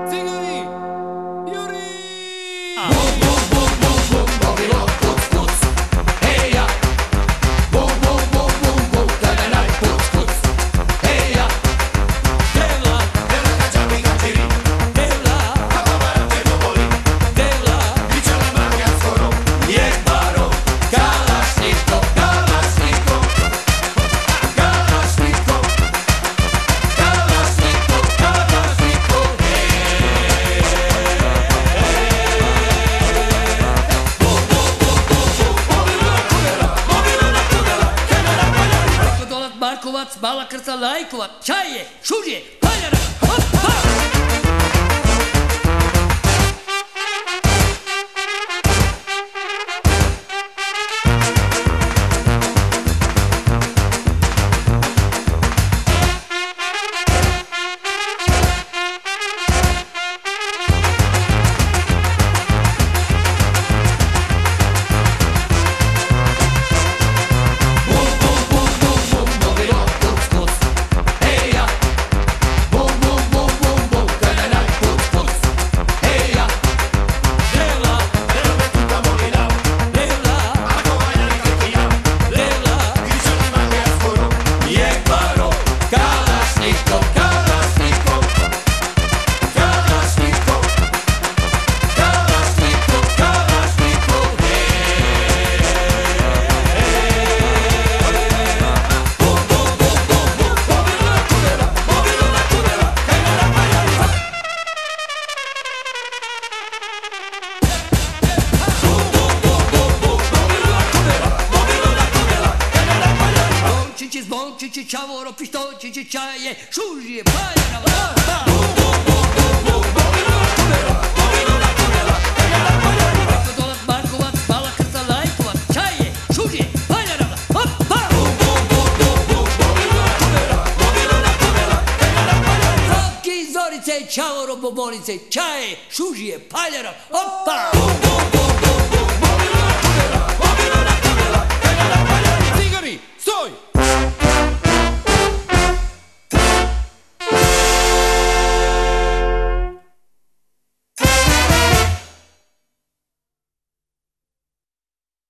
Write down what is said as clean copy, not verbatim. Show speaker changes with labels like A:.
A: Cigovi! Juri!
B: Bum bum bum bum bum, mobilo puc puc. Heja! Bum bum bum bum bum, tananaj puc puc. Heja!
A: Devla!
B: Devla kačapi kačiri,
A: Devla!
B: kako varam te boli.
A: Devla!
B: Pričala maga skoro, je baro. Kalašnikov, Kalašnikov. Kalašnikov. Kalašnikov, Kalašnikov.
A: Dolat Markovac, Mala Krca, Lajkovac, Čaje, Šužje, Paljara, hop, hop!
B: Bum bum bum bum bum, mobilo puc puc. Heja! Bum bum bum bum bum, tananaj puc puc. Heja!
A: Devla!
B: Devla me tuta molina,
A: Devla!
B: ako varam kakija.
A: Devla!
B: Pričala maga skoro, je baro. Kalašnikov, Kalašnikov. Kalašnikov. Kalašnikov, Kalašnikov. Bum bum bum bum bum, mobilo na tunela, mobilo na tunela, kaj na napaljali. Bum bum bum bum bum, mobilo na tunela, mobilo na tunela, kaj na napaljali.
A: Zvončići, zvončići, Čavoro, pištočići, Čaje, Šužje, Paljara, hop, hop! Dolat Markovac, Mala Krca, Lajkovac, Čaje, Šužje, Paljara, hop, hop! Zoki, Zorice, Čavoro, Bobolice, Čaje, Šužje, Paljara, hop, hop!